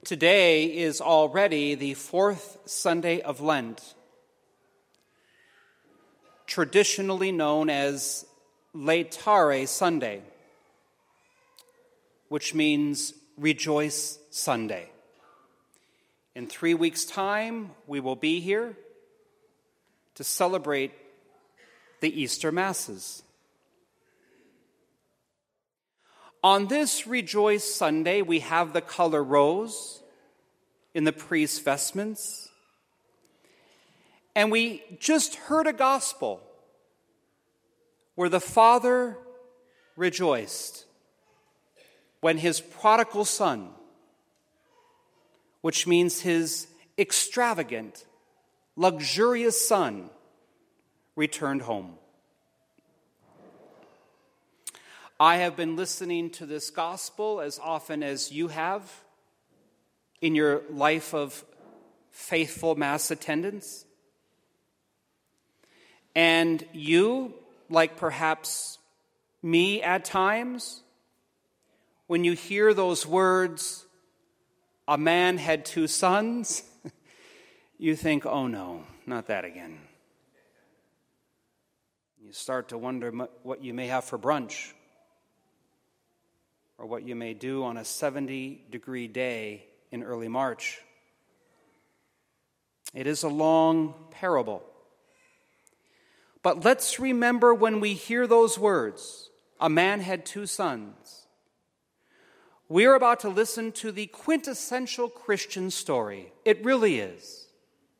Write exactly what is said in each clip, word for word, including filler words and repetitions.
Today is already the fourth Sunday of Lent, traditionally known as Laetare Sunday, which means Rejoice Sunday. In three weeks' time, we will be here to celebrate the Easter Masses. On this Rejoice Sunday, we have the color rose in the priest's vestments. And we just heard a gospel where the Father rejoiced when his prodigal son, which means his extravagant, luxurious son, returned home. I have been listening to this gospel as often as you have in your life of faithful Mass attendance. And you, like perhaps me at times, when you hear those words, a man had two sons, you think, oh no, not that again. You start to wonder what you may have for brunch, or what you may do on a seventy-degree day in early March. It is a long parable. But let's remember when we hear those words, a man had two sons, we're about to listen to the quintessential Christian story. It really is.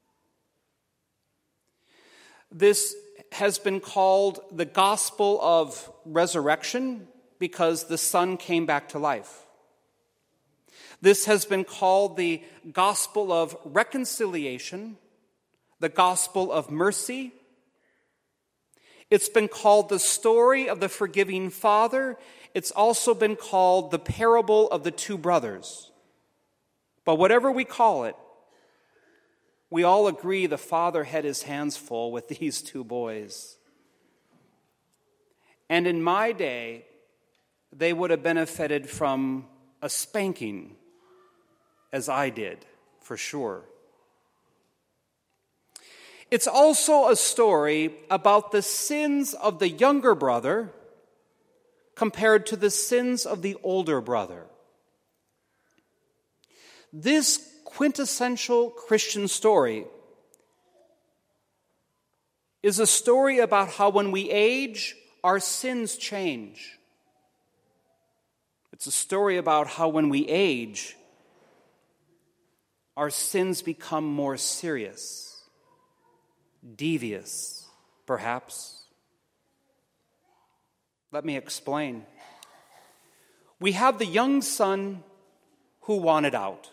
This has been called the gospel of resurrection because the Son came back to life. This has been called the gospel of reconciliation, the gospel of mercy. It's been called the story of the forgiving Father. It's also been called the parable of the two brothers. But whatever we call it, we all agree the Father had his hands full with these two boys. And in my day, they would have benefited from a spanking, as I did, for sure. It's also a story about the sins of the younger brother compared to the sins of the older brother. This quintessential Christian story is a story about how when we age, our sins change. It's a story about how when we age, our sins become more serious, devious, perhaps. Let me explain. We have the young son who wanted out,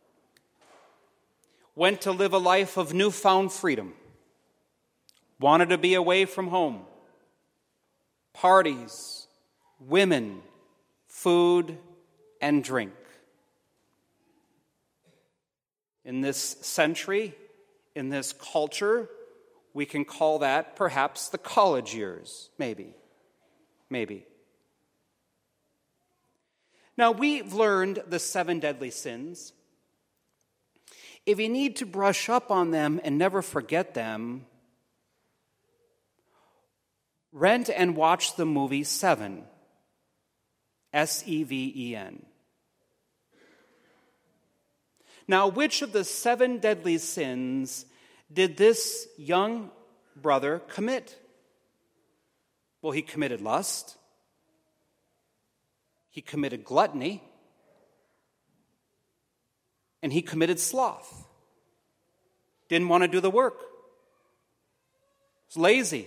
went to live a life of newfound freedom, wanted to be away from home, parties, women, food, and drink. In this century, in this culture, we can call that perhaps the college years, maybe, maybe. Now, we've learned the seven deadly sins. If you need to brush up on them and never forget them, rent and watch the movie Seven. S E V E N. Now, which of the seven deadly sins did this young brother commit? Well, he committed lust. He committed gluttony. And he committed sloth. Didn't want to do the work. Was lazy.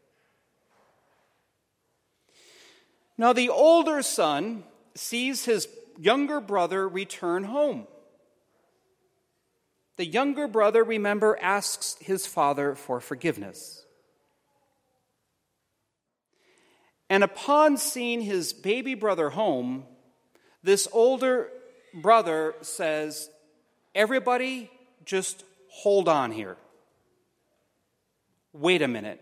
Now, the older son sees his younger brother return home. The younger brother, remember, asks his father for forgiveness. And upon seeing his baby brother home, this older brother says, "Everybody just hold on here. Wait a minute.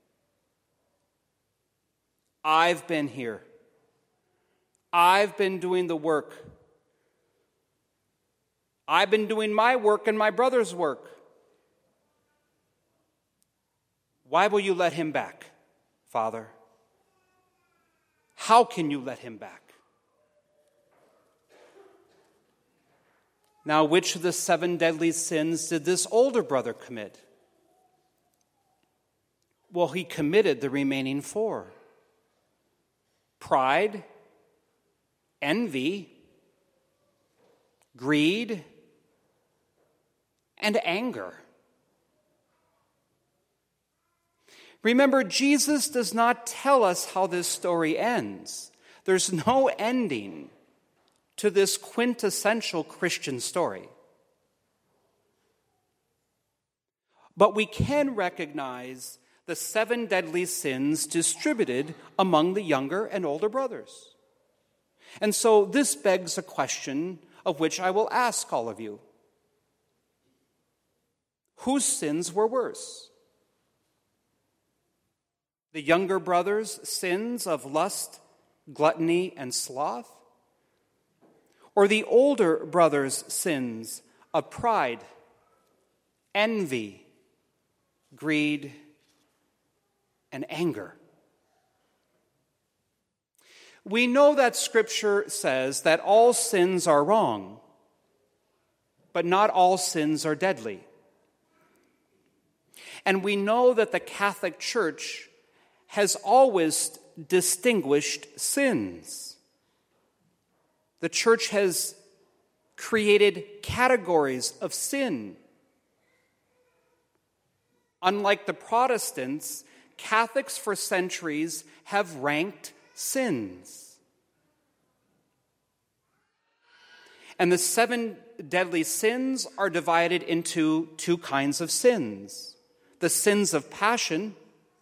I've been here. I've been doing the work. I've been doing my work and my brother's work. Why will you let him back, Father? How can you let him back? Now, which of the seven deadly sins did this older brother commit? Well, he committed the remaining four: pride, envy, greed, and anger. Remember, Jesus does not tell us how this story ends. There's no ending to this quintessential Christian story. But we can recognize the seven deadly sins distributed among the younger and older brothers. And so this begs a question of which I will ask all of you. Whose sins were worse? The younger brother's sins of lust, gluttony, and sloth? Or the older brother's sins of pride, envy, greed, and anger? We know that Scripture says that all sins are wrong, but not all sins are deadly. And we know that the Catholic Church has always distinguished sins. The Church has created categories of sin. Unlike the Protestants, Catholics for centuries have ranked sins. And the seven deadly sins are divided into two kinds of sins. The sins of passion,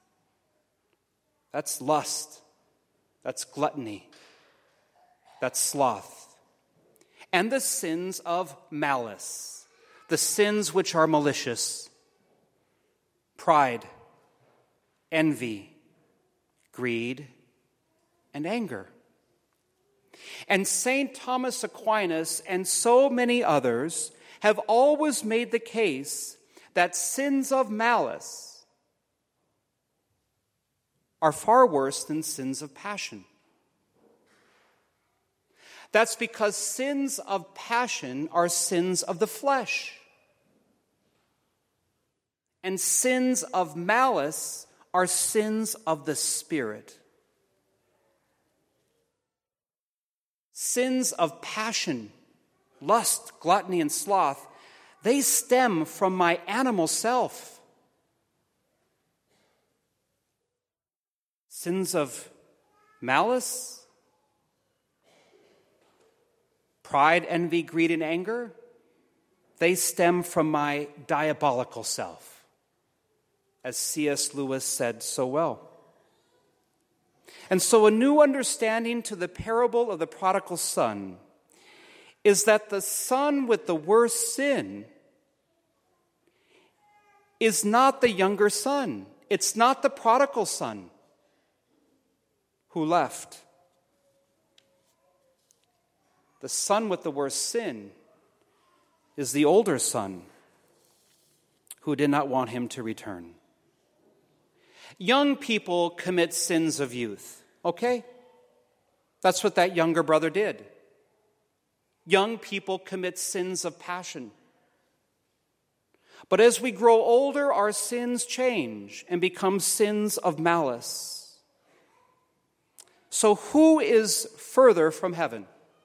that's lust, that's gluttony, that's sloth. And the sins of malice, the sins which are malicious, pride, envy, greed, and anger. And Saint Thomas Aquinas and so many others have always made the case that sins of malice are far worse than sins of passion. That's because sins of passion are sins of the flesh, and sins of malice are sins of the Spirit. Sins of passion, lust, gluttony, and sloth, they stem from my animal self. Sins of malice, pride, envy, greed, and anger, they stem from my diabolical self, as C S Lewis said so well. And so a new understanding to the parable of the prodigal son is that the son with the worst sin is not the younger son. It's not the prodigal son who left. The son with the worst sin is the older son who did not want him to return. Young people commit sins of youth, okay? That's what that younger brother did. Young people commit sins of passion. But as we grow older, our sins change and become sins of malice. So who is further from heaven?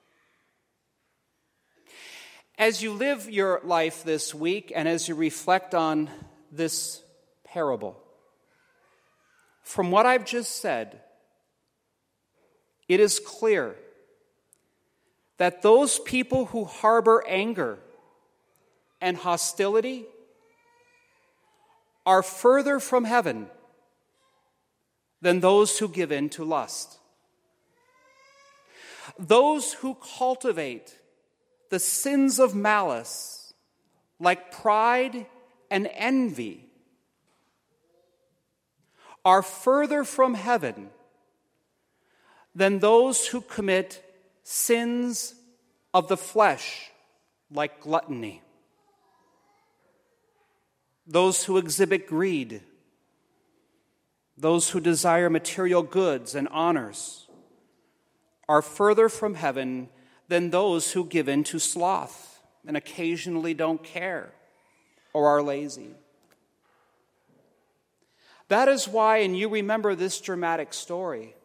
As you live your life this week and as you reflect on this parable, from what I've just said, it is clear that those people who harbor anger and hostility are further from heaven than those who give in to lust. Those who cultivate the sins of malice, like pride and envy, are further from heaven than those who commit sins of the flesh, like gluttony. Those who exhibit greed, those who desire material goods and honors, are further from heaven than those who give in to sloth and occasionally don't care or are lazy. That is why, and you remember this dramatic story,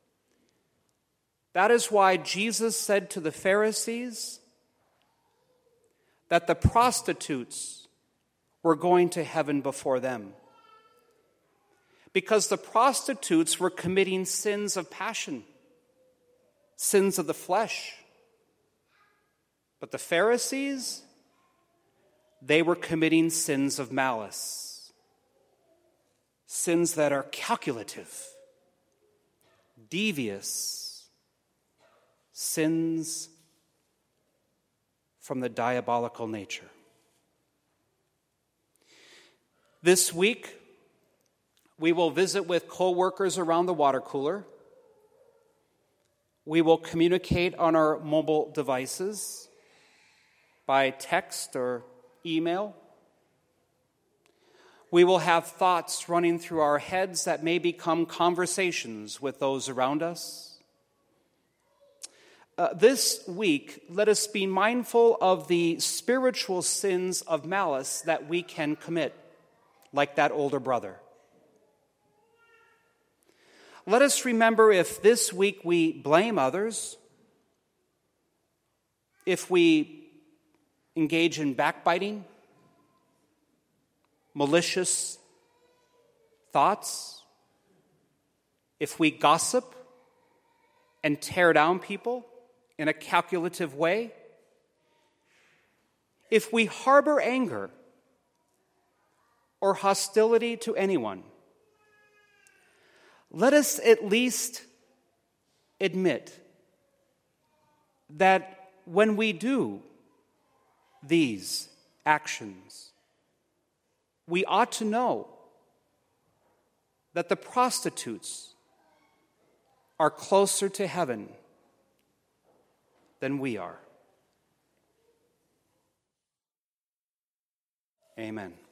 that is why Jesus said to the Pharisees that the prostitutes were going to heaven before them. Because the prostitutes were committing sins of passion, sins of the flesh. But the Pharisees, they were committing sins of malice, sins that are calculative, devious, sins from the diabolical nature. This week, we will visit with co-workers around the water cooler. We will communicate on our mobile devices by text or email. We will have thoughts running through our heads that may become conversations with those around us. Uh, this week, let us be mindful of the spiritual sins of malice that we can commit, like that older brother. Let us remember, if this week we blame others, if we engage in backbiting, malicious thoughts, if we gossip and tear down people in a calculative way, if we harbor anger or hostility to anyone, let us at least admit that when we do these actions, we ought to know that the prostitutes are closer to heaven than we are. Amen.